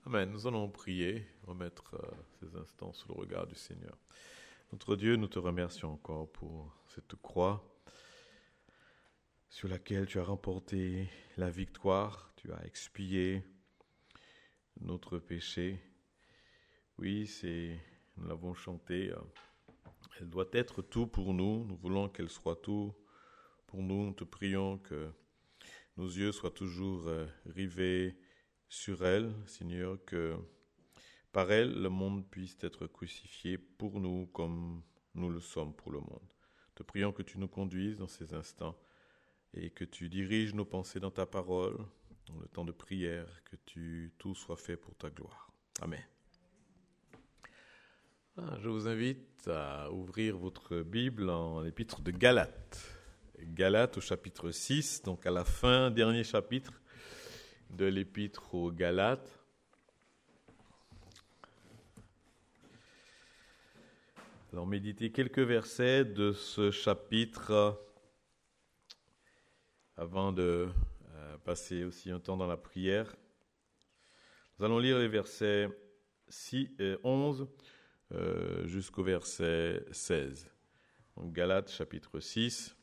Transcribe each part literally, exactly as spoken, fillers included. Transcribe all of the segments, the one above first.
Amen. Nous allons prier, remettre euh, ces instants sous le regard du Seigneur. Notre Dieu, nous te remercions encore pour cette croix sur laquelle tu as remporté la victoire, tu as expié notre péché. Oui, c'est, nous l'avons chanté, euh, elle doit être tout pour nous. Nous voulons qu'elle soit tout pour nous. Nous te prions que nos yeux soient toujours euh, rivés sur elle, Seigneur, que par elle, le monde puisse être crucifié pour nous comme nous le sommes pour le monde. Te prions que tu nous conduises dans ces instants et que tu diriges nos pensées dans ta parole, dans le temps de prière, que tu, tout soit fait pour ta gloire. Amen. Ah, je vous invite à ouvrir votre Bible en l'épître de Galates. Galates au chapitre six, donc à la fin, dernier chapitre de l'épître aux Galates. Alors, méditez quelques versets de ce chapitre avant de euh, passer aussi un temps dans la prière. Nous allons lire les versets six et onze euh, jusqu'au verset seize. Donc, Galates chapitre six,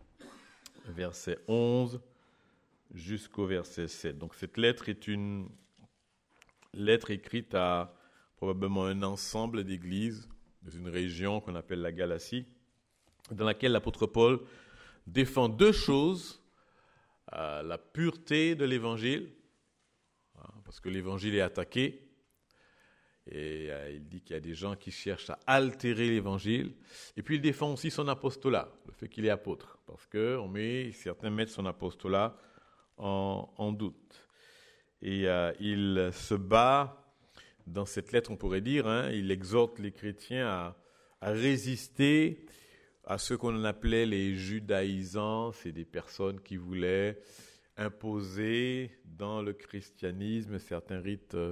verset onze jusqu'au verset sept. Donc, cette lettre est une lettre écrite à probablement un ensemble d'églises dans une région qu'on appelle la Galatie, dans laquelle l'apôtre Paul défend deux choses, euh, la pureté de l'évangile, hein, parce que l'évangile est attaqué, et euh, il dit qu'il y a des gens qui cherchent à altérer l'évangile, et puis il défend aussi son apostolat, le fait qu'il est apôtre, parce que on met, certains mettent son apostolat en, en doute. Et euh, il se bat. Dans cette lettre, on pourrait dire, hein, il exhorte les chrétiens à, à résister à ce qu'on appelait les judaïsants. C'est des personnes qui voulaient imposer dans le christianisme certains rites euh,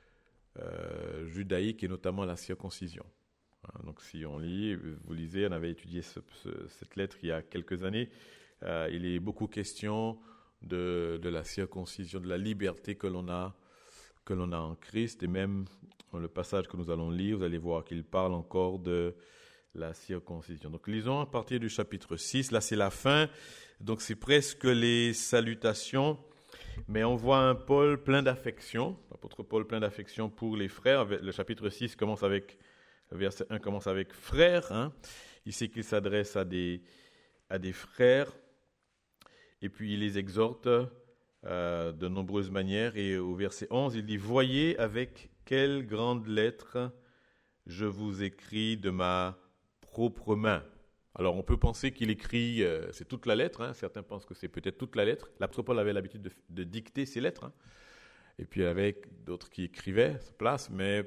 euh, judaïques et notamment la circoncision. Hein, donc si on lit, vous lisez, on avait étudié ce, ce, cette lettre il y a quelques années, euh, il est beaucoup question de, de la circoncision, de la liberté que l'on a que l'on a en Christ, et même dans le passage que nous allons lire, vous allez voir qu'il parle encore de la circoncision. Donc lisons à partir du chapitre six, là c'est la fin, donc c'est presque les salutations, mais on voit un Paul plein d'affection, l'apôtre Paul plein d'affection pour les frères. Le chapitre six commence avec, le verset un commence avec frères, hein. Il sait qu'il s'adresse à des, à des frères, et puis il les exhorte Euh, de nombreuses manières, et au verset onze, il dit « Voyez avec quelle grande lettre je vous écris de ma propre main. » Alors on peut penser qu'il écrit, euh, c'est toute la lettre, hein. Certains pensent que c'est peut-être toute la lettre. L'apôtre Paul avait l'habitude de, de dicter ses lettres, hein. Et puis avec d'autres qui écrivaient à sa place, mais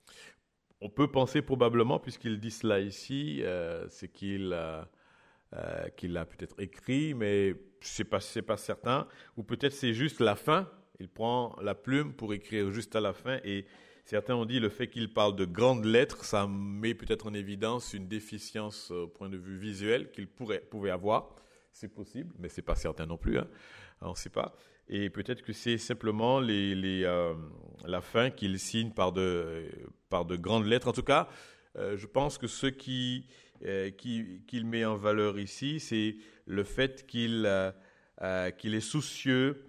on peut penser probablement, puisqu'il dit cela ici, euh, c'est qu'il a... Euh, qu'il a peut-être écrit, mais c'est pas, c'est pas certain. Ou peut-être c'est juste la fin. Il prend la plume pour écrire juste à la fin. Et certains ont dit le fait qu'il parle de grandes lettres, ça met peut-être en évidence une déficience au point de vue visuel qu'il pourrait, pouvait avoir. C'est possible, mais c'est pas certain non plus, hein. On ne sait pas. Et peut-être que c'est simplement les, les, euh, la fin qu'il signe par de, par de grandes lettres. En tout cas, euh, je pense que ce qui Euh, qui, qu'il met en valeur ici, c'est le fait qu'il, euh, euh, qu'il est soucieux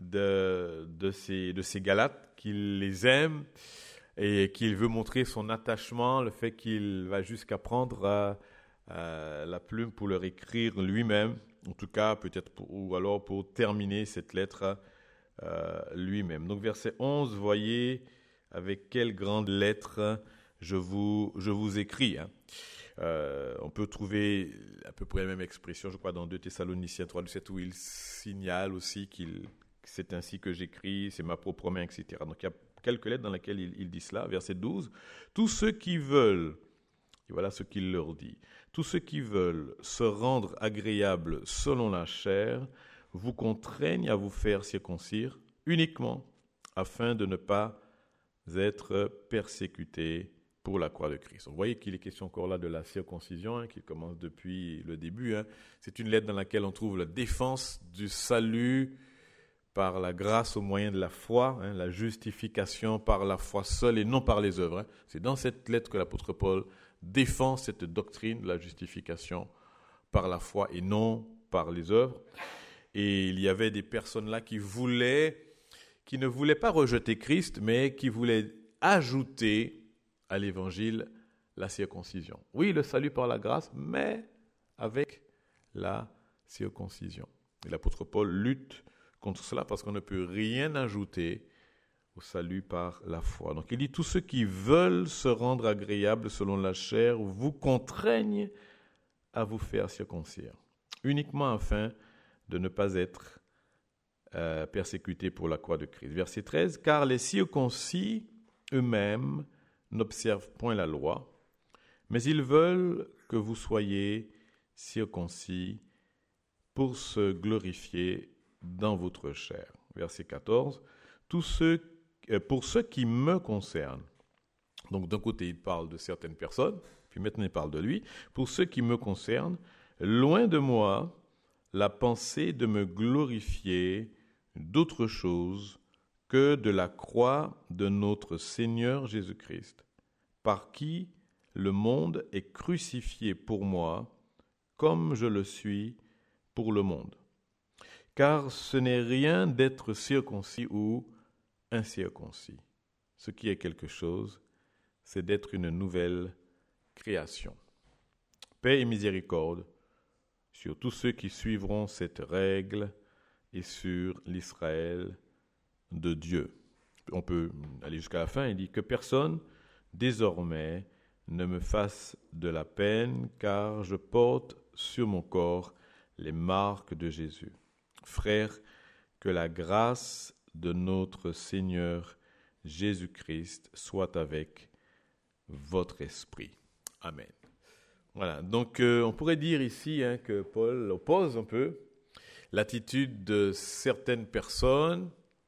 de, de, ces, de ces Galates, qu'il les aime et qu'il veut montrer son attachement, le fait qu'il va jusqu'à prendre euh, euh, la plume pour leur écrire lui-même, en tout cas peut-être pour, ou alors pour terminer cette lettre euh, lui-même. Donc verset onze, voyez avec quelle grande lettre je vous, je vous écris, hein. Euh, on peut trouver à peu près la même expression, je crois, dans deux Thessaloniciens trois, sept, où il signale aussi qu'il, que c'est ainsi que j'écris, c'est ma propre main, et cetera. Donc il y a quelques lettres dans lesquelles il, il dit cela. Verset douze, « Tous ceux qui veulent, et voilà ce qu'il leur dit, tous ceux qui veulent se rendre agréables selon la chair, vous contraignent à vous faire circoncire uniquement afin de ne pas être persécutés pour la croix de Christ. Vous voyez qu'il est question encore là de la circoncision, hein, qui commence depuis le début, hein. C'est une lettre dans laquelle on trouve la défense du salut par la grâce au moyen de la foi, hein, la justification par la foi seule et non par les œuvres. Hein. C'est dans cette lettre que l'apôtre Paul défend cette doctrine de la justification par la foi et non par les œuvres. Et il y avait des personnes là qui voulaient, qui ne voulaient pas rejeter Christ, mais qui voulaient ajouter à l'évangile la circoncision. Oui, le salut par la grâce, mais avec la circoncision. Et l'apôtre Paul lutte contre cela parce qu'on ne peut rien ajouter au salut par la foi. Donc il dit, tous ceux qui veulent se rendre agréables selon la chair vous contraignent à vous faire circoncire, uniquement afin de ne pas être euh, persécutés pour la croix de Christ. Verset treize, car les circoncis eux-mêmes n'observent point la loi, mais ils veulent que vous soyez circoncis pour se glorifier dans votre chair. Verset quatorze, tous ceux, euh, pour ce qui me concerne, donc d'un côté il parle de certaines personnes, puis maintenant il parle de lui, pour ce qui me concerne, loin de moi la pensée de me glorifier d'autre chose que de la croix de notre Seigneur Jésus-Christ, par qui le monde est crucifié pour moi, comme je le suis pour le monde. Car ce n'est rien d'être circoncis ou incirconcis. Ce qui est quelque chose, c'est d'être une nouvelle création. Paix et miséricorde sur tous ceux qui suivront cette règle et sur l'Israël de Dieu. On peut aller jusqu'à la fin, il dit que personne désormais ne me fasse de la peine, car je porte sur mon corps les marques de Jésus. Frères, que la grâce de notre Seigneur Jésus-Christ soit avec votre esprit. Amen. Voilà, donc euh, on pourrait dire ici hein, que Paul oppose un peu l'attitude de certaines personnes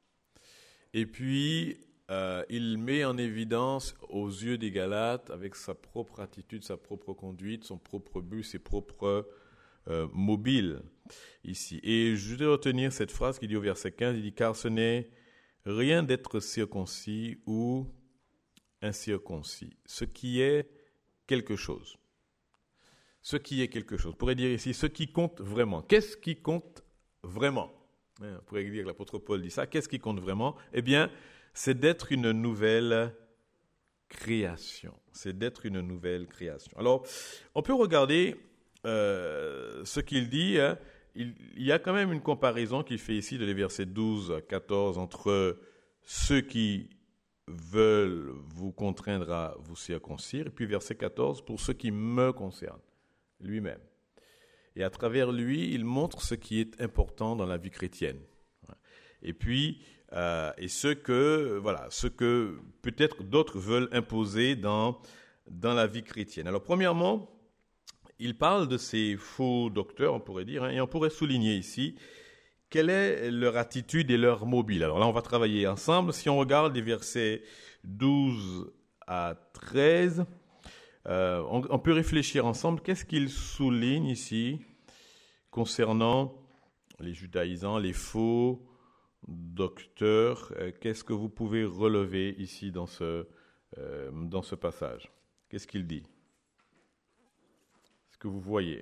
et puis euh, il met en évidence aux yeux des Galates avec sa propre attitude, sa propre conduite, son propre but, ses propres euh, mobiles ici. Et je vais retenir cette phrase qui dit au verset quinze, il dit « Car ce n'est rien d'être circoncis ou incirconcis, ce qui est quelque chose. » Ce qui est quelque chose. On pourrait dire ici, ce qui compte vraiment. Qu'est-ce qui compte vraiment ? On pourrait dire que l'apôtre Paul dit ça. Qu'est-ce qui compte vraiment ? Eh bien, c'est d'être une nouvelle création. C'est d'être une nouvelle création. Alors, on peut regarder euh, ce qu'il dit. Hein. Il, il y a quand même une comparaison qu'il fait ici de les versets douze à quatorze entre ceux qui veulent vous contraindre à vous circoncire, et puis verset quatorze, pour ceux qui me concernent, lui-même. Et à travers lui, il montre ce qui est important dans la vie chrétienne. Et puis, euh, et ce que, voilà, ce que peut-être d'autres veulent imposer dans, dans la vie chrétienne. Alors, premièrement, il parle de ces faux docteurs, on pourrait dire, hein, et on pourrait souligner ici quelle est leur attitude et leur mobile. Alors là, on va travailler ensemble. Si on regarde les versets douze à treize, euh, on, on peut réfléchir ensemble. Qu'est-ce qu'il souligne ici concernant les judaïsants, les faux docteurs? euh, Qu'est-ce que vous pouvez relever ici dans ce, euh, dans ce passage? Qu'est-ce qu'il dit? Est-ce que vous voyez?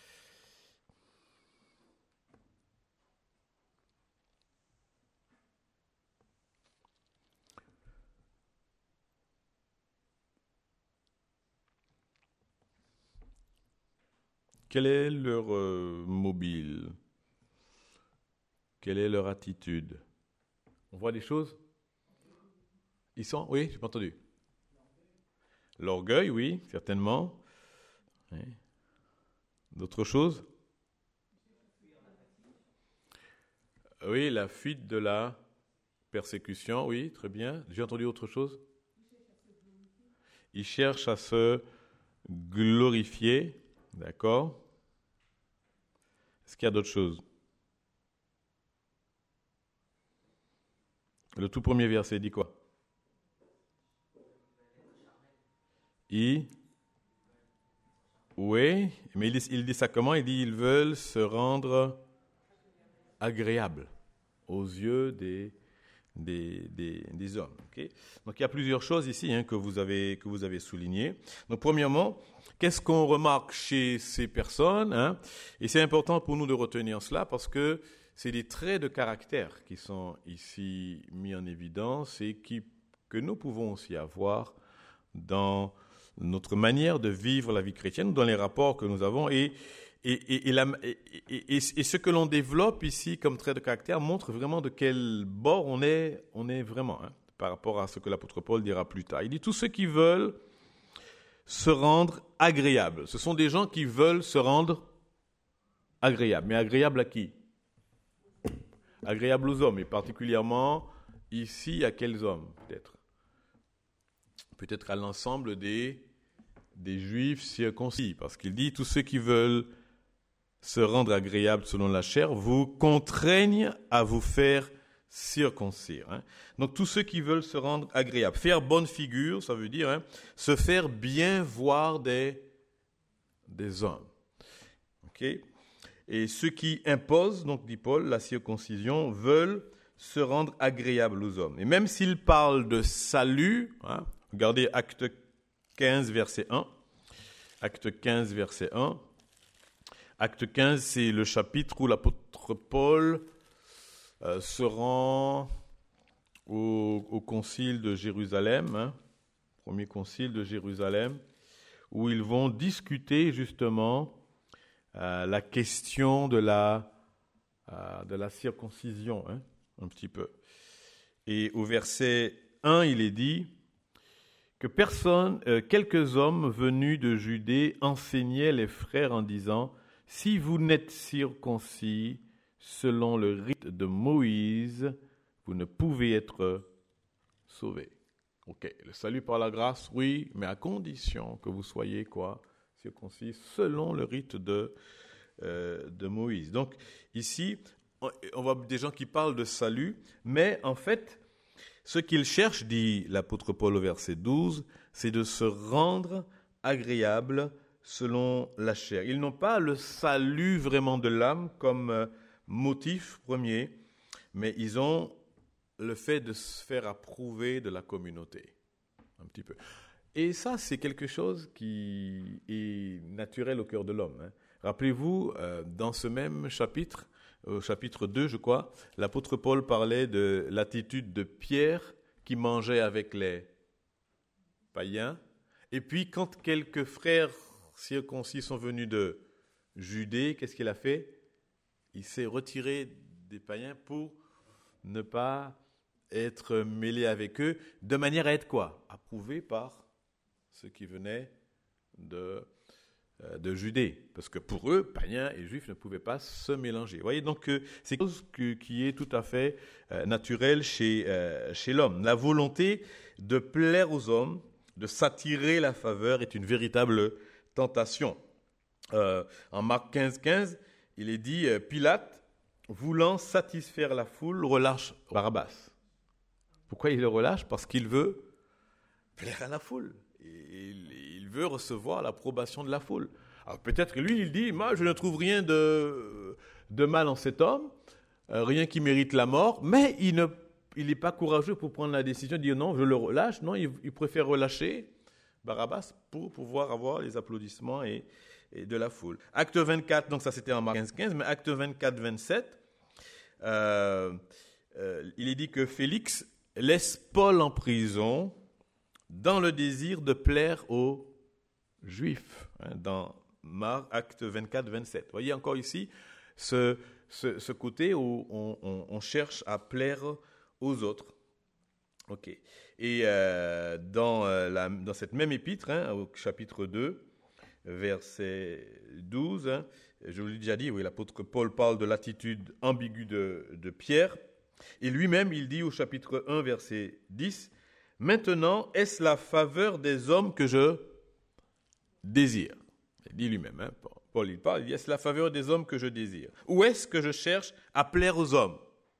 Quel est leur euh, mobile? Quelle est leur attitude? On voit des choses? Ils sont? Oui, j'ai pas entendu. L'orgueil, oui, certainement. Oui. D'autres choses? Oui, la fuite de la persécution, oui, très bien. J'ai entendu autre chose? Ils cherchent à se glorifier. D'accord. Est-ce qu'il y a d'autres choses? Le tout premier verset dit quoi? Il... Oui, mais il dit, il dit ça comment? Il dit ils veulent se rendre agréables aux yeux des, des, des, des hommes. Okay? Donc il y a plusieurs choses ici hein, que vous avez, que vous avez soulignées. Donc premièrement, qu'est-ce qu'on remarque chez ces personnes hein? Et c'est important pour nous de retenir cela parce que c'est des traits de caractère qui sont ici mis en évidence et qui, que nous pouvons aussi avoir dans notre manière de vivre la vie chrétienne, dans les rapports que nous avons. Et, et, et, et, la, et, et, et ce que l'on développe ici comme trait de caractère montre vraiment de quel bord on est, on est vraiment, hein, par rapport à ce que l'apôtre Paul dira plus tard. Il dit tous ceux qui veulent se rendre agréables. Ce sont des gens qui veulent se rendre agréables. Mais agréables à qui? Agréables aux hommes, et particulièrement ici, à quels hommes peut-être? Peut-être à l'ensemble des, des Juifs circoncis, parce qu'il dit tous ceux qui veulent se rendre agréables selon la chair vous contraignent à vous faire circoncire. Hein. Donc tous ceux qui veulent se rendre agréables, faire bonne figure, ça veut dire hein, se faire bien voir des, des hommes. Ok? Et ceux qui imposent, donc dit Paul, la circoncision, veulent se rendre agréables aux hommes. Et même s'ils parlent de salut, hein, regardez Acte quinze, verset un. Acte quinze, verset un. Acte quinze, c'est le chapitre où l'apôtre Paul euh, se rend au, au concile de Jérusalem, hein, premier concile de Jérusalem, où ils vont discuter justement euh, la question de la, euh, de la circoncision, hein, un petit peu. Et au verset un, il est dit que personne, euh, quelques hommes venus de Judée enseignaient les frères en disant « Si vous n'êtes circoncis selon le rite de Moïse, vous ne pouvez être sauvés. » Ok, le salut par la grâce, oui, mais à condition que vous soyez quoi? Circoncis selon le rite de, euh, de Moïse. Donc ici, on, on voit des gens qui parlent de salut, mais en fait, ce qu'ils cherchent, dit l'apôtre Paul au verset douze, c'est de se rendre agréable selon la chair. Ils n'ont pas le salut vraiment de l'âme comme motif premier, mais ils ont le fait de se faire approuver de la communauté, un petit peu. Et ça, c'est quelque chose qui est naturel au cœur de l'homme. Hein. Rappelez-vous, euh, dans ce même chapitre, au chapitre deux, je crois, l'apôtre Paul parlait de l'attitude de Pierre qui mangeait avec les païens. Et puis, quand quelques frères circoncis sont venus de Judée, qu'est-ce qu'il a fait? Il s'est retiré des païens pour ne pas être mêlé avec eux, de manière à être quoi? Approuvé par ceux qui venaient de, euh, de Judée. Parce que pour eux, païens et juifs ne pouvaient pas se mélanger. Vous voyez, donc euh, c'est quelque chose que, qui est tout à fait euh, naturel chez, euh, chez l'homme. La volonté de plaire aux hommes, de s'attirer la faveur est une véritable tentation. Euh, en Marc quinze, quinze, il est dit euh, Pilate, voulant satisfaire la foule, relâche Barabbas. Pourquoi il le relâche? Parce qu'il veut plaire à la foule. Il, il veut recevoir l'approbation de la foule. Alors peut-être lui, il dit, moi je ne trouve rien de, de mal en cet homme, euh, rien qui mérite la mort, mais il ne, il n'est pas courageux pour prendre la décision de dire non, je le relâche. Non, il, il préfère relâcher Barabbas pour pouvoir avoir les applaudissements et, et de la foule. Acte vingt-quatre, donc ça c'était en Marc quinze, quinze, mais acte vingt-quatre, vingt-sept, euh, euh, il est dit que Félix laisse Paul en prison dans le désir de plaire aux Juifs, hein, dans Marc, acte vingt-quatre, vingt-sept. Vous voyez encore ici ce, ce, ce côté où on, on, on cherche à plaire aux autres. Ok. Et euh, dans, euh, la, dans cette même épître, hein, au chapitre deux, verset douze, hein, je vous l'ai déjà dit, oui, l'apôtre Paul parle de l'attitude ambiguë de, de Pierre. Et lui-même, il dit au chapitre un, verset dix, « Maintenant, est-ce la faveur des hommes que je désire ?» Il dit lui-même, hein, Paul, il parle, il dit « Est-ce la faveur des hommes que je désire? Ou est-ce que je cherche à plaire aux hommes?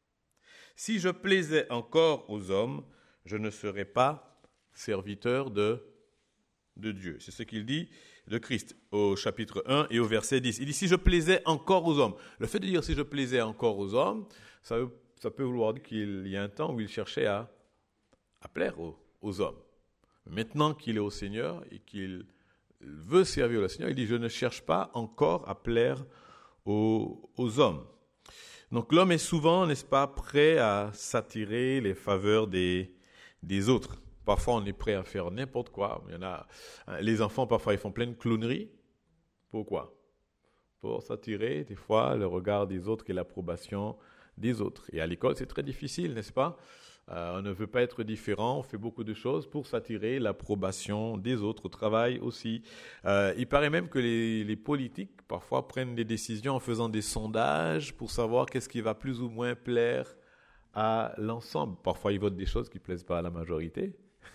Si je plaisais encore aux hommes, je ne serais pas serviteur de, de Dieu. » C'est ce qu'il dit de Christ au chapitre un et au verset dix. Il dit « Si je plaisais encore aux hommes. » Le fait de dire « si je plaisais encore aux hommes », ça veut ça peut vouloir dire qu'il y a un temps où il cherchait à, à plaire aux, aux hommes. Maintenant qu'il est au Seigneur et qu'il veut servir le Seigneur, il dit « Je ne cherche pas encore à plaire aux, aux hommes ». Donc l'homme est souvent, n'est-ce pas, prêt à s'attirer les faveurs des, des autres. Parfois, on est prêt à faire n'importe quoi. Il y en a, les enfants, parfois, ils font plein de clowneries. Pourquoi ? Pour s'attirer, des fois, le regard des autres et l'approbation des autres. Et à l'école, c'est très difficile, n'est-ce pas ? Euh, on ne veut pas être différent, on fait beaucoup de choses pour s'attirer l'approbation des autres, au travail aussi. Euh, il paraît même que les, les politiques, parfois, prennent des décisions en faisant des sondages pour savoir qu'est-ce qui va plus ou moins plaire à l'ensemble. Parfois, ils votent des choses qui ne plaisent pas à la majorité,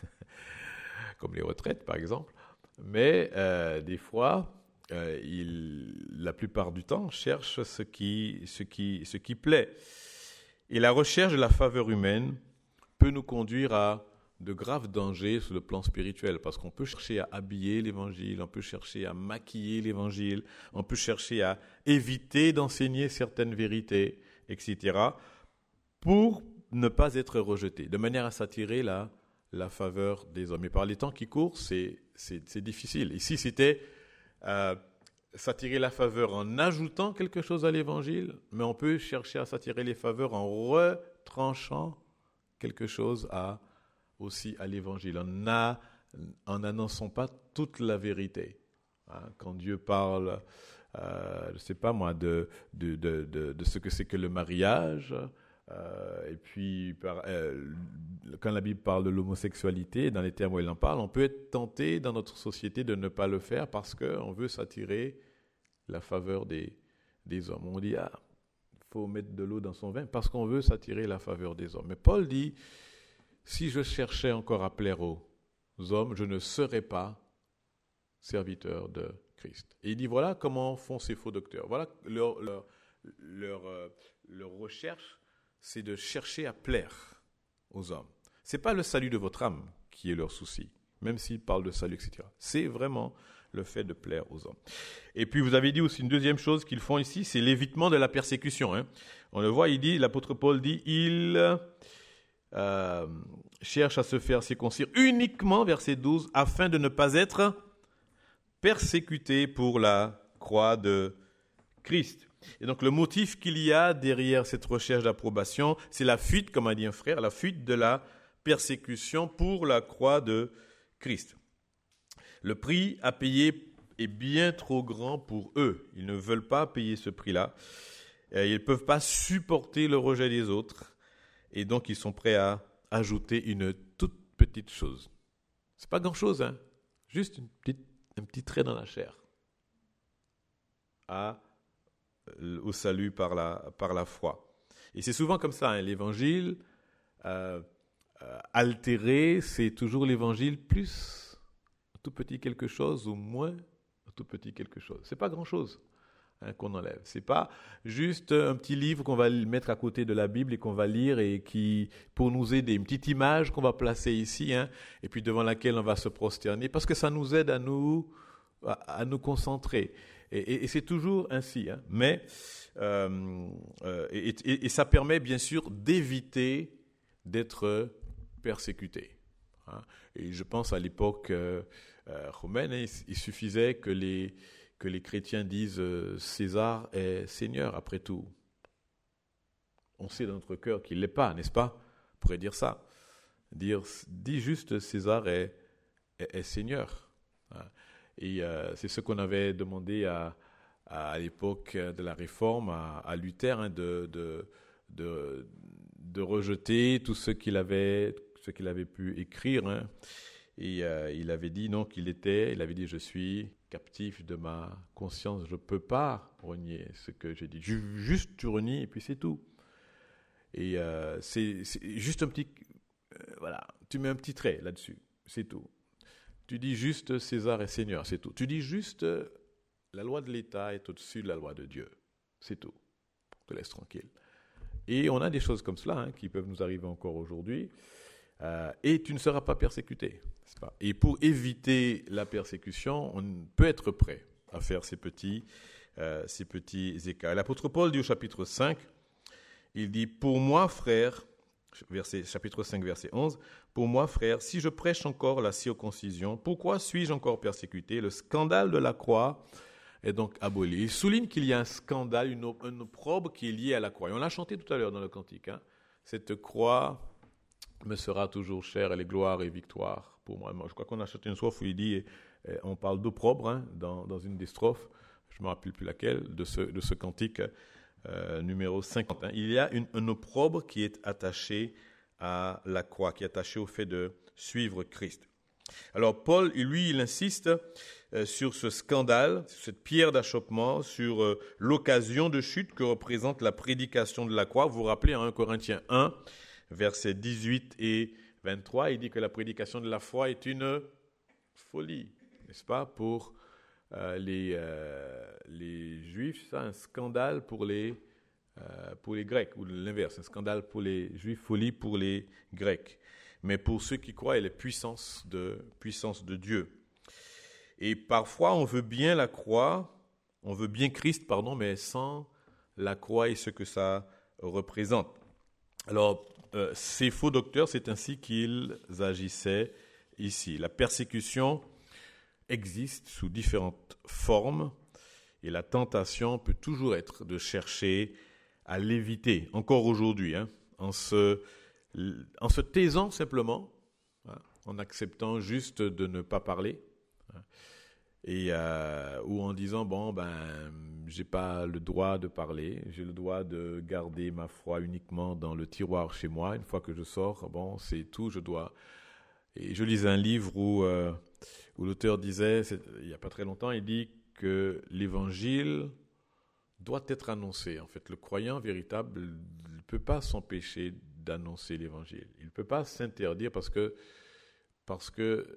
comme les retraites, par exemple. Mais euh, des fois, euh, ils, la plupart du temps, cherchent ce qui, ce qui, ce qui plaît. Et la recherche de la faveur humaine peut nous conduire à de graves dangers sur le plan spirituel, parce qu'on peut chercher à habiller l'évangile, on peut chercher à maquiller l'évangile, on peut chercher à éviter d'enseigner certaines vérités, et cetera, pour ne pas être rejeté, de manière à s'attirer la, la faveur des hommes. Et par les temps qui courent, c'est, c'est, c'est difficile. Ici, c'était euh, s'attirer la faveur en ajoutant quelque chose à l'évangile, mais on peut chercher à s'attirer les faveurs en retranchant quelque chose à, aussi à l'évangile, en, a, en annonçant pas toute la vérité. Hein, quand Dieu parle, euh, je ne sais pas moi, de, de, de, de, de ce que c'est que le mariage, euh, et puis par, euh, quand la Bible parle de l'homosexualité, dans les termes où elle en parle, on peut être tenté dans notre société de ne pas le faire parce qu'on veut s'attirer la faveur des, des hommes. On dit, ah, faut mettre de l'eau dans son vin parce qu'on veut s'attirer la faveur des hommes. Mais Paul dit, si je cherchais encore à plaire aux hommes, je ne serais pas serviteur de Christ. Et il dit, voilà comment font ces faux docteurs. Voilà leur, leur, leur, euh, leur recherche, c'est de chercher à plaire aux hommes. Ce n'est pas le salut de votre âme qui est leur souci, même s'ils parlent de salut, et cetera. C'est vraiment le fait de plaire aux hommes. Et puis vous avez dit aussi une deuxième chose qu'ils font ici, c'est l'évitement de la persécution. Hein. On le voit, il dit, l'apôtre Paul dit, il euh, cherche à se faire circoncire uniquement, verset douze, afin de ne pas être persécuté pour la croix de Christ. Et donc le motif qu'il y a derrière cette recherche d'approbation, c'est la fuite, comme a dit un frère, la fuite de la persécution pour la croix de Christ. Le prix à payer est bien trop grand pour eux. Ils ne veulent pas payer ce prix-là. Ils ne peuvent pas supporter le rejet des autres. Et donc, ils sont prêts à ajouter une toute petite chose. Ce n'est pas grand-chose, hein? Juste une petite, un petit trait dans la chair. À, au salut par la, par la foi. Et c'est souvent comme ça, hein, l'évangile euh, euh, altéré, c'est toujours l'évangile plus tout petit quelque chose ou moins tout petit quelque chose. Ce n'est pas grand-chose hein, qu'on enlève. Ce n'est pas juste un petit livre qu'on va mettre à côté de la Bible et qu'on va lire et qui, pour nous aider, une petite image qu'on va placer ici hein, et puis devant laquelle on va se prosterner parce que ça nous aide à nous, à, à nous concentrer. Et, et, et c'est toujours ainsi. Hein. Mais, euh, euh, et, et, et ça permet bien sûr d'éviter d'être persécuté. Hein. Et je pense à l'époque euh, euh, romaine, il, il suffisait que les, que les chrétiens disent euh, César est Seigneur, après tout. On sait dans notre cœur qu'il ne l'est pas, n'est-ce pas? On pourrait dire ça. Dire, dis juste César est, est, est Seigneur. Hein. Et euh, c'est ce qu'on avait demandé à, à, à l'époque de la Réforme, à, à Luther, hein, de, de, de, de rejeter tout ce qu'il avait, ce qu'il avait pu écrire. Hein. Et euh, il avait dit non qu'il était, il avait dit je suis captif de ma conscience, je ne peux pas renier ce que j'ai dit. Juste tu renies et puis c'est tout. Et euh, c'est, c'est juste un petit, euh, voilà, tu mets un petit trait là-dessus, c'est tout. Tu dis juste César est Seigneur, c'est tout. Tu dis juste euh, la loi de l'État est au-dessus de la loi de Dieu, c'est tout. Je te laisse tranquille. Et on a des choses comme cela hein, qui peuvent nous arriver encore aujourd'hui. Euh, et tu ne seras pas persécuté. N'est-ce pas? Et pour éviter la persécution, on peut être prêt à faire ces petits, euh, ces petits écarts. L'apôtre Paul dit au chapitre cinq, il dit « Pour moi, frère », verset, chapitre cinq, verset onze, « Pour moi, frère, si je prêche encore la circoncision, pourquoi suis-je encore persécuté? Le scandale de la croix est donc aboli. » Il souligne qu'il y a un scandale, une, une opprobre qui est liée à la croix. Et on l'a chanté tout à l'heure dans le cantique. Hein. Cette croix me sera toujours chère, elle est gloire et victoire pour moi. Je crois qu'on a chanté une strophe où il dit, eh, on parle d'opprobre hein, dans, dans une des strophes, je ne me rappelle plus laquelle, de ce, de ce cantique euh, numéro cinquante. Hein. Il y a une, un opprobre qui est attaché à la croix, qui est attaché au fait de suivre Christ. Alors Paul, lui, il insiste euh, sur ce scandale, sur cette pierre d'achoppement, sur euh, l'occasion de chute que représente la prédication de la croix. Vous vous rappelez, hein, un Corinthiens un, versets dix-huit et vingt-trois, il dit que la prédication de la foi est une folie, n'est-ce pas, pour euh, les, euh, les Juifs, ça, un scandale pour les, euh, pour les Grecs, ou l'inverse, un scandale pour les Juifs, folie pour les Grecs. Mais pour ceux qui croient, elle est puissance de, puissance de Dieu. Et parfois, on veut bien la croix, on veut bien Christ, pardon, mais sans la croix et ce que ça représente. Alors, euh, ces faux docteurs, c'est ainsi qu'ils agissaient ici. La persécution existe sous différentes formes et la tentation peut toujours être de chercher à l'éviter, encore aujourd'hui, hein, en se... en se taisant simplement, hein, en acceptant juste de ne pas parler, hein, et, euh, ou en disant, bon, ben, j'ai pas le droit de parler, j'ai le droit de garder ma foi uniquement dans le tiroir chez moi, une fois que je sors, bon, c'est tout, je dois... Et je lisais un livre où, euh, où l'auteur disait, il n'y a pas très longtemps, il dit que l'évangile doit être annoncé. En fait, le croyant véritable ne peut pas s'empêcher d'annoncer l'évangile. Il ne peut pas s'interdire parce que, parce que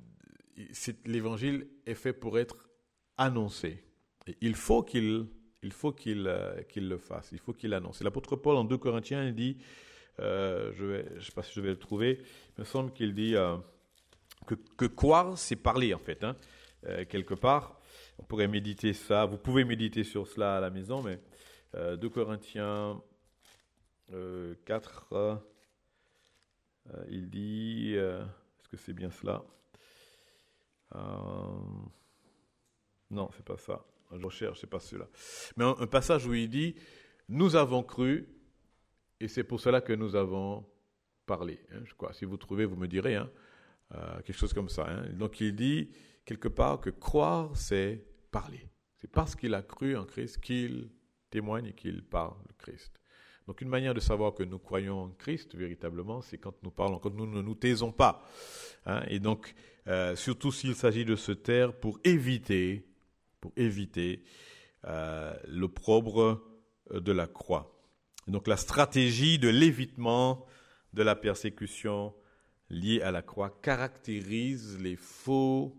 c'est, l'évangile est fait pour être annoncé. Et il faut qu'il, il faut qu'il, euh, qu'il le fasse, il faut qu'il l'annonce. Et l'apôtre Paul, en deux Corinthiens, il dit, euh, je ne sais pas si je vais le trouver, il me semble qu'il dit euh, que, que croire, c'est parler en fait, hein, euh, quelque part. On pourrait méditer ça, vous pouvez méditer sur cela à la maison, mais euh, deux Corinthiens euh, quatre, euh, il dit, euh, est-ce que c'est bien cela euh, Non, c'est pas ça, je recherche, c'est pas cela. Mais un, un passage où il dit, nous avons cru, et c'est pour cela que nous avons parlé. Hein, je crois. Si vous trouvez, vous me direz, hein, euh, quelque chose comme ça. Hein. Donc il dit, quelque part, que croire, c'est parler. C'est parce qu'il a cru en Christ qu'il témoigne et qu'il parle de Christ. Donc une manière de savoir que nous croyons en Christ véritablement, c'est quand nous parlons, quand nous ne nous taisons pas. Hein, et donc, euh, surtout s'il s'agit de se taire pour éviter, pour éviter euh, l'opprobre de la croix. Et donc la stratégie de l'évitement de la persécution liée à la croix caractérise les faux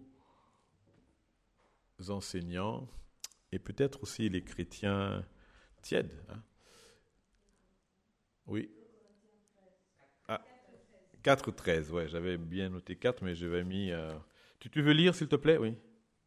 enseignants et peut-être aussi les chrétiens tièdes. Hein. Oui. Ah, quatre treize, ouais, j'avais bien noté quatre, mais j'avais mis... Euh... Tu, tu veux lire, s'il te plaît? Oui.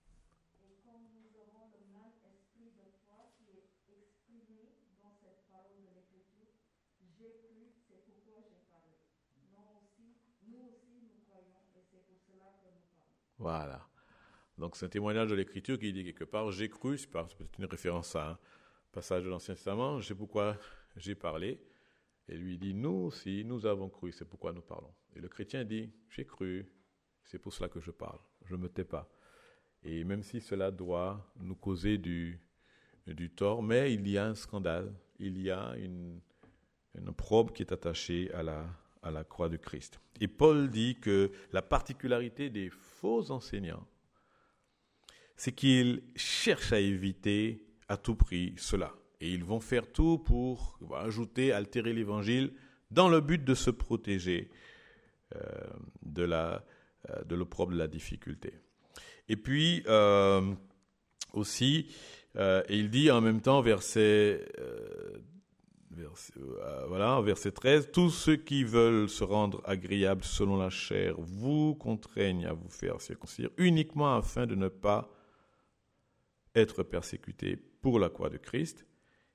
Voilà. Donc c'est un témoignage de l'Écriture qui dit quelque part, j'ai cru, c'est peut-être une référence à un passage de l'Ancien Testament, je sais pourquoi j'ai parlé. Et lui dit, nous aussi, nous avons cru, c'est pourquoi nous parlons. Et le chrétien dit, j'ai cru, c'est pour cela que je parle, je ne me tais pas. Et même si cela doit nous causer du, du tort, mais il y a un scandale, il y a une, une probe qui est attachée à la, à la croix de Christ. Et Paul dit que la particularité des faux enseignants, c'est qu'ils cherchent à éviter à tout prix cela. Et ils vont faire tout pour ajouter, altérer l'évangile dans le but de se protéger euh, de, la, euh, de l'opprobre de la difficulté. Et puis, euh, aussi, euh, et il dit en même temps, verset, euh, verset, euh, voilà, verset treize, « Tous ceux qui veulent se rendre agréables selon la chair vous contraignent à vous faire circoncire uniquement afin de ne pas être persécutés pour la croix de Christ.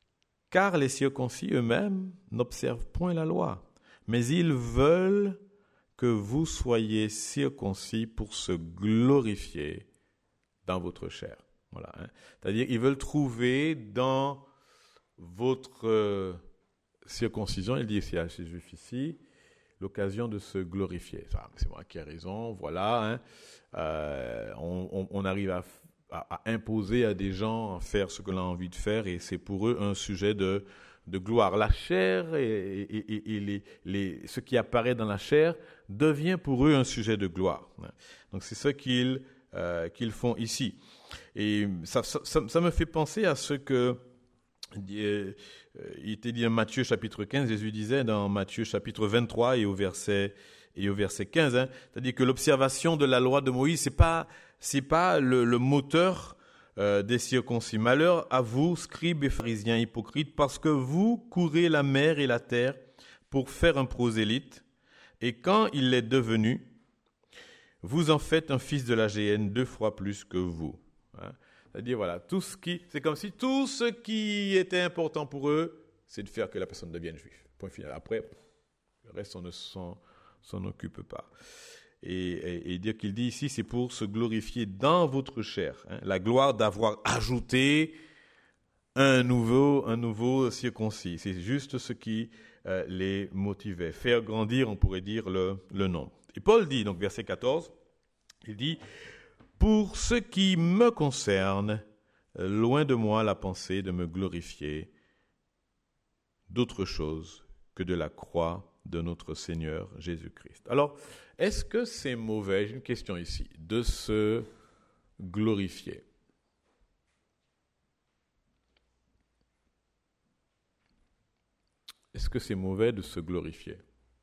car les circoncis eux-mêmes n'observent point la loi, mais ils veulent que vous soyez circoncis pour se glorifier dans votre chair. Voilà, hein. C'est-à-dire, ils veulent trouver dans votre euh, circoncision, il dit ici à ces Juifs ici, l'occasion de se glorifier. Enfin, c'est moi qui ai raison, voilà. Hein. Euh, on, on, on arrive à, à, à imposer à des gens à faire ce que l'on a envie de faire, et c'est pour eux un sujet de, de gloire. La chair et, et, et, et les, les, ce qui apparaît dans la chair devient pour eux un sujet de gloire. Donc c'est ce qu'ils, euh, qu'ils font ici. Et ça, ça, ça, ça me fait penser à ce que euh, il était dit en Matthieu chapitre quinze, Jésus disait dans Matthieu chapitre vingt-trois et au verset, et au verset quinze, hein, c'est-à-dire que l'observation de la loi de Moïse, c'est pas, c'est pas le, le moteur euh, des circoncis. Malheur à vous, scribes et pharisiens hypocrites, parce que vous courez la mer et la terre pour faire un prosélyte, et quand il est devenu, vous en faites un fils de la géhenne deux fois plus que vous. Hein. C'est-à-dire, voilà, tout ce qui, c'est comme si tout ce qui était important pour eux, c'est de faire que la personne devienne juive. Point final. Après, le reste, on ne s'en, s'en occupe pas. Et, et, et dire qu'il dit ici, c'est pour se glorifier dans votre chair. Hein, la gloire d'avoir ajouté un nouveau, un nouveau circoncis. C'est juste ce qui euh, les motivait. Faire grandir, on pourrait dire, le, le nombre. Et Paul dit, donc verset quatorze, il dit, « Pour ce qui me concerne, loin de moi la pensée de me glorifier d'autre chose que de la croix de notre Seigneur Jésus-Christ. » Alors, est-ce que c'est mauvais, j'ai une question ici, de se glorifier? Est-ce que c'est mauvais de se glorifier?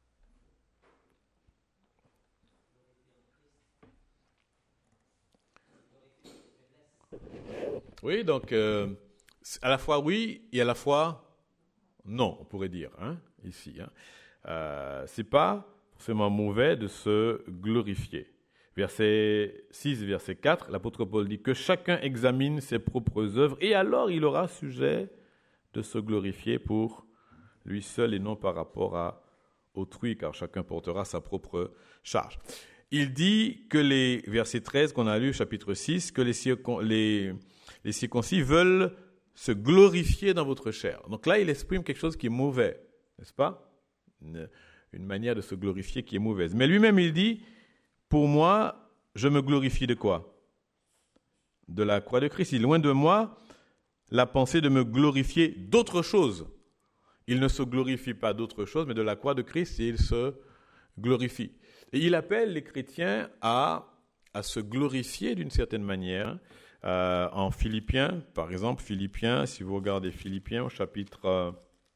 Oui, donc euh, à la fois oui et à la fois non, on pourrait dire, hein, ici. Hein. Euh, c'est pas forcément mauvais de se glorifier. Verset six, verset quatre, l'apôtre Paul dit que chacun examine ses propres œuvres et alors il aura sujet de se glorifier pour lui seul et non par rapport à autrui, car chacun portera sa propre charge. Il dit que les versets treize qu'on a lu, chapitre six, que les, circon, les, les circoncis veulent se glorifier dans votre chair. Donc là, il exprime quelque chose qui est mauvais, n'est-ce pas? Une, une manière de se glorifier qui est mauvaise. Mais lui-même, il dit, pour moi, je me glorifie de quoi? De la croix de Christ. Il est loin de moi la pensée de me glorifier d'autre chose. Il ne se glorifie pas d'autre chose, mais de la croix de Christ, et il se glorifie. Et il appelle les chrétiens à, à se glorifier d'une certaine manière. Euh, en Philippiens, par exemple, Philippiens, si vous regardez Philippiens au chapitre,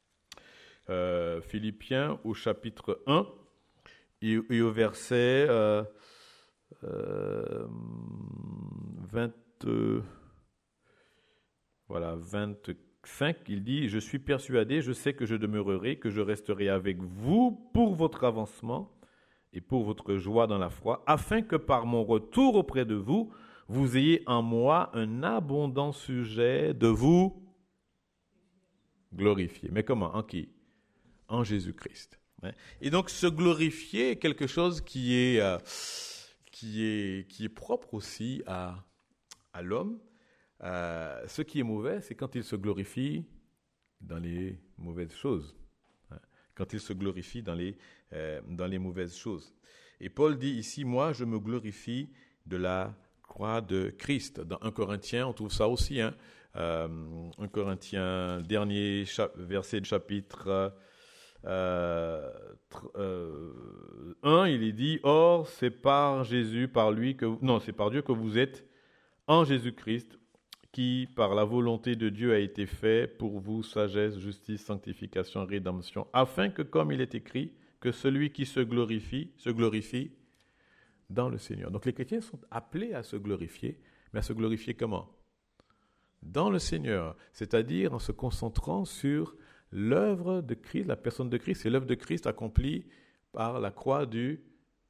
euh, Philippiens au chapitre un, et, et au verset euh, euh, vingt, euh, voilà, vingt-cinq, il dit « Je suis persuadé, je sais que je demeurerai, que je resterai avec vous pour votre avancement et pour votre joie dans la foi, afin que par mon retour auprès de vous, vous ayez en moi un abondant sujet de vous glorifier. » Mais comment? En qui? En Jésus-Christ. Et donc, se glorifier est quelque chose qui est, euh, qui est, qui est propre aussi à, à l'homme. Euh, ce qui est mauvais, c'est quand il se glorifie dans les mauvaises choses. Quand il se glorifie dans les, euh, dans les mauvaises choses. Et Paul dit ici, moi, je me glorifie de la croix de Christ. Dans un Corinthiens, on trouve ça aussi. Hein, euh, un Corinthiens, dernier cha- verset de chapitre euh, euh, un, il est dit, or, c'est par Jésus, par lui, que non, c'est par Dieu que vous êtes en Jésus-Christ, qui, par la volonté de Dieu, a été fait pour vous sagesse, justice, sanctification, rédemption, afin que, comme il est écrit, que celui qui se glorifie, se glorifie dans le Seigneur. Donc les chrétiens sont appelés à se glorifier, mais à se glorifier comment? Dans le Seigneur, c'est-à-dire en se concentrant sur l'œuvre de Christ, la personne de Christ, c'est l'œuvre de Christ accomplie par la croix du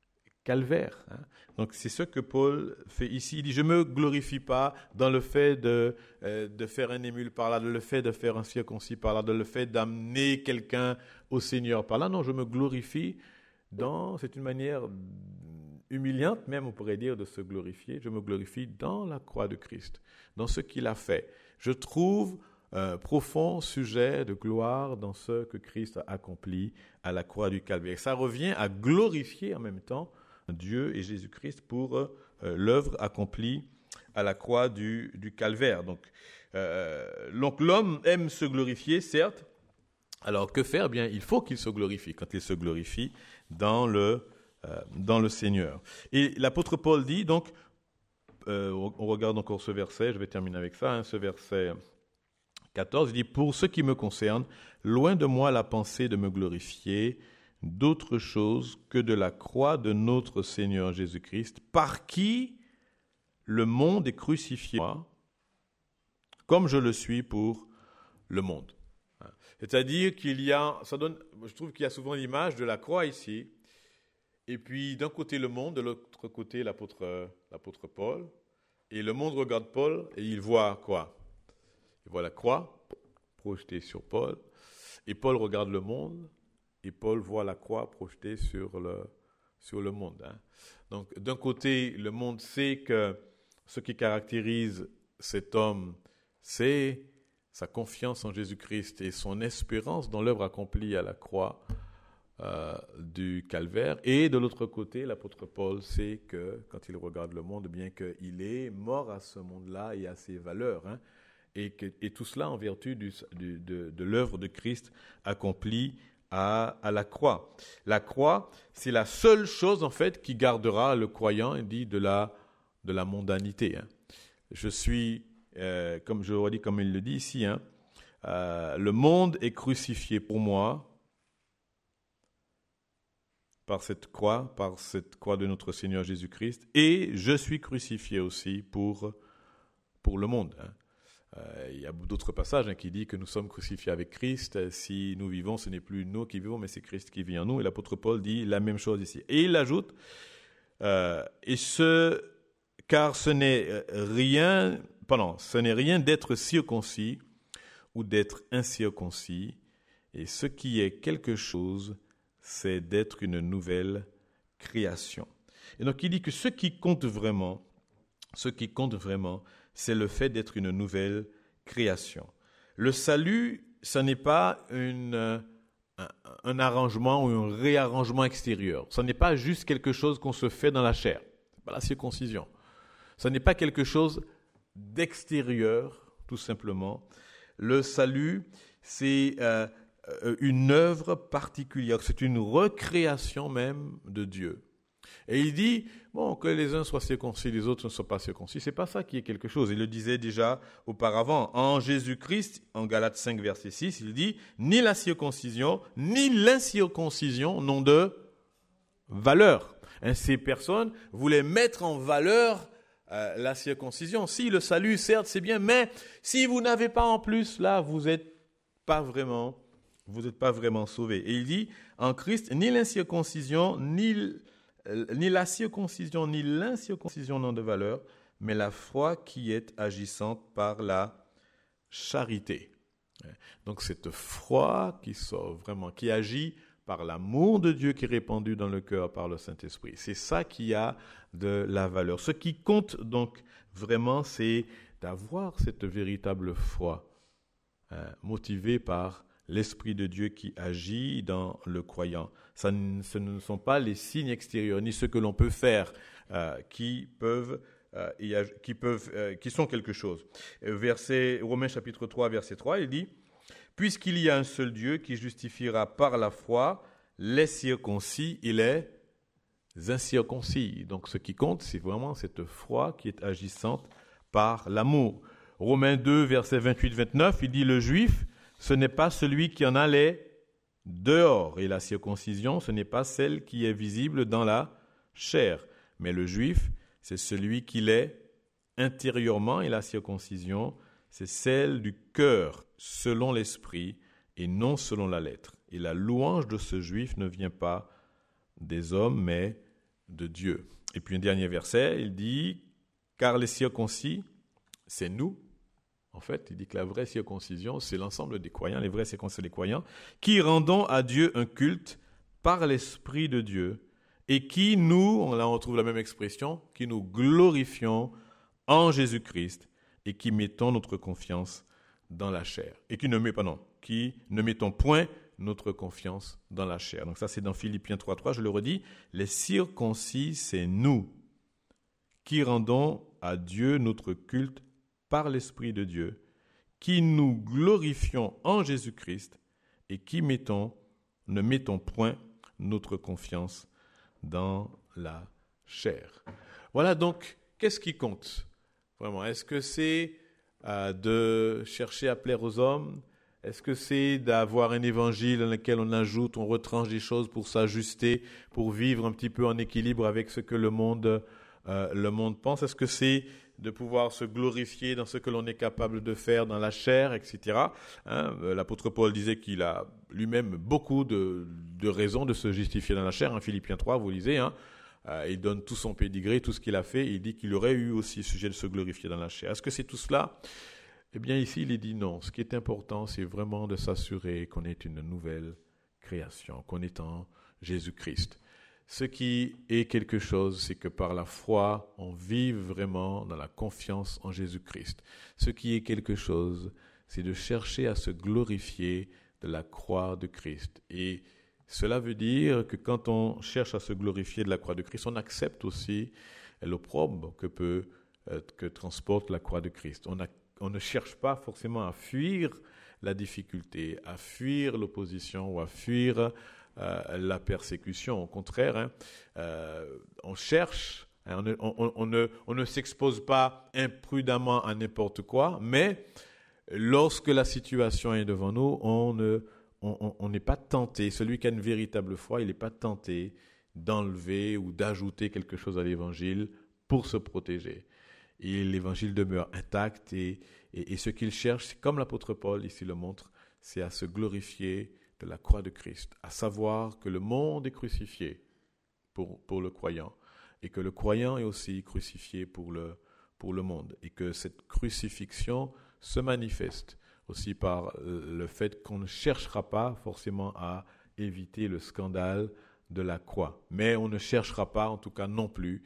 calvaire. Hein. Donc c'est ce que Paul fait ici. Il dit, je ne me glorifie pas dans le fait de, euh, de faire un émule par là, de le fait de faire un circoncis par là, de le fait d'amener quelqu'un au Seigneur par là. Non, je me glorifie dans, c'est une manière humiliante même, on pourrait dire, de se glorifier. Je me glorifie dans la croix de Christ, dans ce qu'il a fait. Je trouve un profond sujet de gloire dans ce que Christ a accompli à la croix du Calvaire. Ça revient à glorifier en même temps Dieu et Jésus-Christ pour euh, l'œuvre accomplie à la croix du, du Calvaire. Donc, euh, donc l'homme aime se glorifier, certes. Alors que faire? Bien, il faut qu'il se glorifie. Quand il se glorifie dans le, euh, dans le Seigneur. Et l'apôtre Paul dit, donc, euh, on regarde encore ce verset, je vais terminer avec ça, hein, ce verset quatorze, il dit, pour ce qui me concerne, loin de moi la pensée de me glorifier d'autre chose que de la croix de notre Seigneur Jésus-Christ, par qui le monde est crucifié, comme je le suis pour le monde. C'est-à-dire qu'il y a, ça donne, je trouve qu'il y a souvent l'image de la croix ici, et puis d'un côté le monde, de l'autre côté l'apôtre, l'apôtre Paul, et le monde regarde Paul et il voit quoi? Il voit la croix projetée sur Paul, et Paul regarde le monde, et Paul voit la croix projetée sur le, sur le monde. Hein. Donc, d'un côté, le monde sait que ce qui caractérise cet homme, c'est sa confiance en Jésus-Christ et son espérance dans l'œuvre accomplie à la croix euh, du Calvaire. Et de l'autre côté, l'apôtre Paul sait que, quand il regarde le monde, bien qu'il est mort à ce monde-là et à ses valeurs, hein, et, que, et tout cela en vertu du, du, de, de l'œuvre de Christ accomplie À, à la croix. La croix, c'est la seule chose en fait qui gardera le croyant, il dit, de la, de la mondanité. Hein. Je suis, euh, comme je redis, comme il le dit ici, hein, euh, le monde est crucifié pour moi par cette croix, par cette croix de notre Seigneur Jésus-Christ, et je suis crucifié aussi pour, pour le monde. Hein. Euh, il y a d'autres passages hein, qui disent que nous sommes crucifiés avec Christ. Si nous vivons, ce n'est plus nous qui vivons, mais c'est Christ qui vit en nous. Et l'apôtre Paul dit la même chose ici. Et il ajoute, euh, et ce, car ce n'est rien, pardon, ce n'est rien d'être circoncis ou d'être incirconcis. Et ce qui est quelque chose, c'est d'être une nouvelle création. Et donc il dit que ce qui compte vraiment, ce qui compte vraiment, c'est le fait d'être une nouvelle création. Le salut, ce n'est pas une, un, un arrangement ou un réarrangement extérieur. Ce n'est pas juste quelque chose qu'on se fait dans la chair. Ce n'est pas la circoncision. Ce n'est pas quelque chose d'extérieur, tout simplement. Le salut, c'est euh, une œuvre particulière. C'est une recréation même de Dieu. Et il dit, bon, que les uns soient circoncis, les autres ne soient pas circoncis, c'est pas ça qui est quelque chose. Il le disait déjà auparavant. En Jésus-Christ, en Galates cinq, verset six, il dit, ni la circoncision, ni l'incirconcision n'ont de valeur. Et ces personnes voulaient mettre en valeur euh, la circoncision. Si le salut, certes, c'est bien, mais si vous n'avez pas en plus, là, vous n'êtes pas vraiment, vous n'êtes pas vraiment sauvés. Et il dit, en Christ, ni l'incirconcision, ni Ni la circoncision, ni l'incirconcision n'ont de valeur, mais la foi qui est agissante par la charité. Donc cette foi qui sort vraiment, qui agit par l'amour de Dieu qui est répandu dans le cœur par le Saint-Esprit. C'est ça qui a de la valeur. Ce qui compte donc vraiment, c'est d'avoir cette véritable foi, hein, motivée par l'Esprit de Dieu qui agit dans le croyant. Ça, ce ne sont pas les signes extérieurs, ni ce que l'on peut faire euh, qui peuvent, euh, qui, peuvent euh, qui sont quelque chose. Verset, Romains chapitre trois, verset trois, il dit « Puisqu'il y a un seul Dieu qui justifiera par la foi les circoncis et les incirconcis. » Donc ce qui compte, c'est vraiment cette foi qui est agissante par l'amour. Romains deux, verset vingt-huit vingt-neuf, il dit « Le juif, ce n'est pas celui qui en a les dehors, et la circoncision, ce n'est pas celle qui est visible dans la chair, mais le juif, c'est celui qui l'est intérieurement, et la circoncision, c'est celle du cœur, selon l'esprit, et non selon la lettre. Et la louange de ce juif ne vient pas des hommes, mais de Dieu. Et puis un dernier verset, il dit, car les circoncis, c'est nous. En fait, il dit que la vraie circoncision, c'est l'ensemble des croyants, les vrais circoncis, c'est les croyants, qui rendons à Dieu un culte par l'Esprit de Dieu et qui nous, là on retrouve la même expression, qui nous glorifions en Jésus-Christ et qui mettons notre confiance dans la chair. Et qui ne met pas, non, qui ne mettons point notre confiance dans la chair. Donc ça, c'est dans Philippiens trois trois, je le redis, les circoncis, c'est nous qui rendons à Dieu notre culte par l'Esprit de Dieu, qui nous glorifions en Jésus-Christ et qui mettons, ne mettons point notre confiance dans la chair. Voilà donc, qu'est-ce qui compte vraiment? Est-ce que c'est euh, de chercher à plaire aux hommes? Est-ce que c'est d'avoir un évangile dans lequel on ajoute, on retranche des choses pour s'ajuster, pour vivre un petit peu en équilibre avec ce que le monde, euh, le monde pense? Est-ce que c'est de pouvoir se glorifier dans ce que l'on est capable de faire dans la chair, et cetera. Hein, l'apôtre Paul disait qu'il a lui-même beaucoup de, de raisons de se justifier dans la chair. En Philippiens trois, vous lisez, hein, euh, il donne tout son pédigré, tout ce qu'il a fait. Il dit qu'il aurait eu aussi sujet de se glorifier dans la chair. Est-ce que c'est tout cela? Eh bien, ici, il est dit non. Ce qui est important, c'est vraiment de s'assurer qu'on est une nouvelle création, qu'on est en Jésus-Christ. Ce qui est quelque chose, c'est que par la foi, on vive vraiment dans la confiance en Jésus-Christ. Ce qui est quelque chose, c'est de chercher à se glorifier de la croix de Christ. Et cela veut dire que quand on cherche à se glorifier de la croix de Christ, on accepte aussi l'opprobre que peut, que transporte la croix de Christ. On, a, on ne cherche pas forcément à fuir la difficulté, à fuir l'opposition ou à fuir Euh, la persécution. Au contraire, hein, euh, on cherche, hein, on, ne, on, on, ne, on ne s'expose pas imprudemment à n'importe quoi, mais lorsque la situation est devant nous, on ne, on, on n'est pas tenté. Celui qui a une véritable foi, il n'est pas tenté d'enlever ou d'ajouter quelque chose à l'évangile pour se protéger. Et l'évangile demeure intact et, et, et ce qu'il cherche, c'est comme l'apôtre Paul ici le montre, c'est à se glorifier de la croix de Christ, à savoir que le monde est crucifié pour, pour le croyant et que le croyant est aussi crucifié pour le, pour le monde et que cette crucifixion se manifeste aussi par le fait qu'on ne cherchera pas forcément à éviter le scandale de la croix, mais on ne cherchera pas en tout cas non plus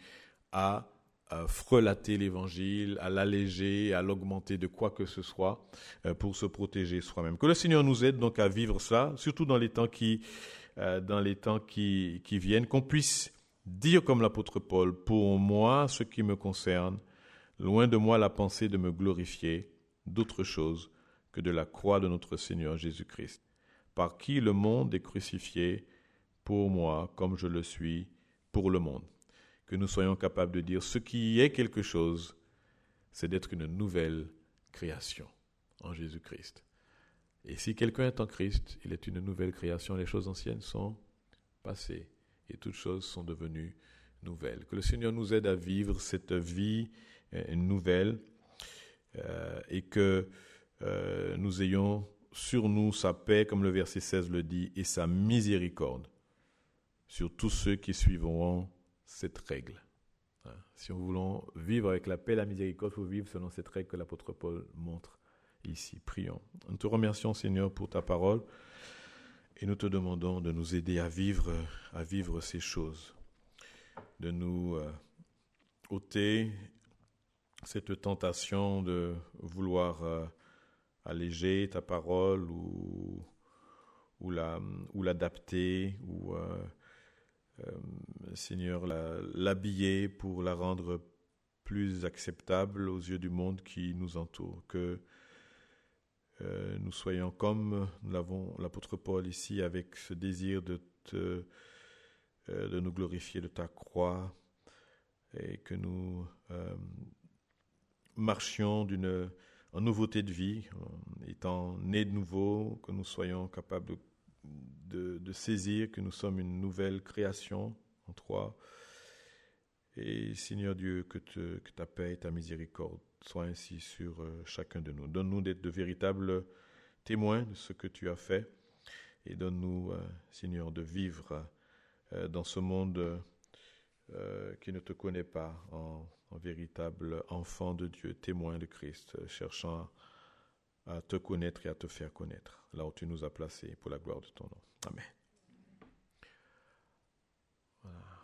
à à frelater l'évangile, à l'alléger, à l'augmenter de quoi que ce soit euh, pour se protéger soi-même. Que le Seigneur nous aide donc à vivre ça, surtout dans les temps qui, euh, dans les temps qui, qui viennent, qu'on puisse dire comme l'apôtre Paul, pour moi, ce qui me concerne, loin de moi la pensée de me glorifier d'autre chose que de la croix de notre Seigneur Jésus-Christ, par qui le monde est crucifié pour moi comme je le suis pour le monde. Que nous soyons capables de dire ce qui est quelque chose, c'est d'être une nouvelle création en Jésus-Christ. Et si quelqu'un est en Christ, il est une nouvelle création. Les choses anciennes sont passées et toutes choses sont devenues nouvelles. Que le Seigneur nous aide à vivre cette vie euh, nouvelle euh, et que euh, nous ayons sur nous sa paix, comme le verset seize le dit, et sa miséricorde sur tous ceux qui suivront cette règle. Si nous voulons vivre avec la paix et la miséricorde, il faut vivre selon cette règle que l'apôtre Paul montre ici. Prions. Nous te remercions, Seigneur, pour ta parole et nous te demandons de nous aider à vivre, à vivre ces choses, de nous euh, ôter cette tentation de vouloir euh, alléger ta parole ou, ou, la, ou l'adapter ou euh, Euh, Seigneur, la, l'habiller pour la rendre plus acceptable aux yeux du monde qui nous entoure. Que euh, nous soyons comme nous l'avons l'apôtre Paul ici, avec ce désir de, te, euh, de nous glorifier de ta croix et que nous euh, marchions d'une, en nouveauté de vie, en étant nés de nouveau, que nous soyons capables de De, de saisir que nous sommes une nouvelle création en toi. Et Seigneur Dieu, que, te, que ta paix et ta miséricorde soient ainsi sur euh, chacun de nous. Donne-nous d'être de véritables témoins de ce que tu as fait et donne-nous, euh, Seigneur, de vivre euh, dans ce monde euh, qui ne te connaît pas en, en véritable enfant de Dieu, témoin de Christ, euh, cherchant à, à te connaître et à te faire connaître, là où tu nous as placés pour la gloire de ton nom. Amen.